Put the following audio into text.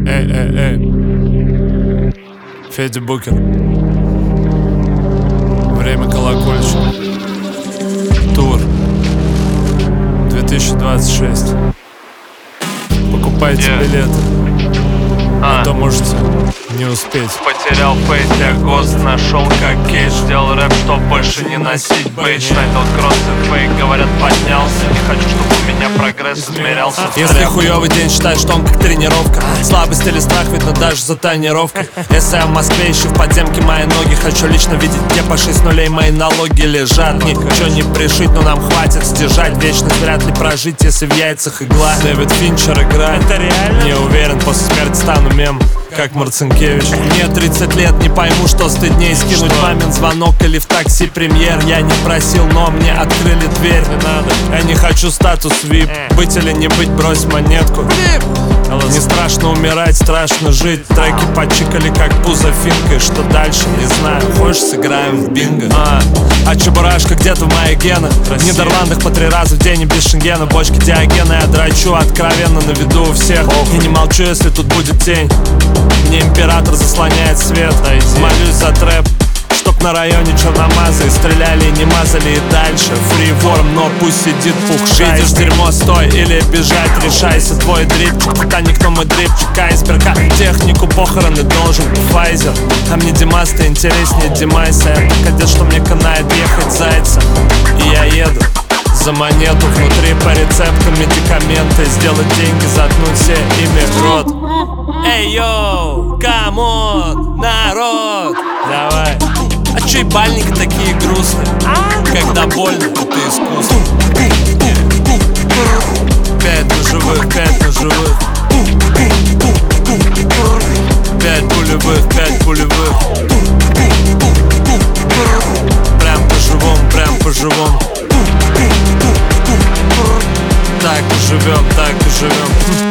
Федя Букер. Время колокольчика. Тур 2026. Покупайте билеты, а то можете не успеть. Потерял фейс, я гост нашел как кейдж. Делал рэп, чтоб больше не носить бейдж. Начал кросс и фейк, говорят, поднялся. Не хочу, чтобы у меня прогресс измерялся. Если хуёвый день, считай, что он как тренировка. Слабость или страх видно даже за тонировкой. Если я в Москве, ищу в подземке мои ноги. Хочу лично видеть, где по 6 нулей мои налоги лежат. Ничего не пришить, но нам хватит сдержать. Вечность вряд ли прожить, если в яйцах игла. Дэвид Финчер играет. Это реально? Не уверен, после смерти стану мем, как Марцинкевич. Мне 30 лет, не пойму, что стыдней. Скинуть мамин звонок или в такси премьер. Я не просил, но мне открыли дверь. Не надо. Я не хочу статус VIP. Быть или не быть, брось монетку. Не страшно умирать, страшно жить. Треки почикали, как пузо финкой. Что дальше, не знаю. Хочешь, сыграем в бинго? А чебурашка где-то в моих генах. В Нидерландах по 3 раза в день и без шенгена. Бочки Диогена я драчу откровенно на виду у всех. И не молчу, если тут будет тень. Мне император заслоняет свет. Молюсь за трэп, чтоб на районе черномазы стреляли и не мазали и дальше. Фриворм, но пусть сидит пухшай. Видишь дерьмо, стой или бежать, решайся. Твой дрипчик, пока никто мой дрипчик. Айсберга, технику похороны должен Pfizer. А мне Димас-то интереснее Димайса. Я так одет, что мне канает ехать зайца. И я еду за монету, внутри по рецептам медикаменты. Сделать деньги, заткнуть все ими в рот. Эй, йоу, камон, народ, давай. А чё ебальники такие грустные? Когда больно, это искусство. 5 ножевых, 5 ножевых. 5 пулевых, 5 пулевых. Прям по-живому, прям по-живому. Так и живем, так и живем.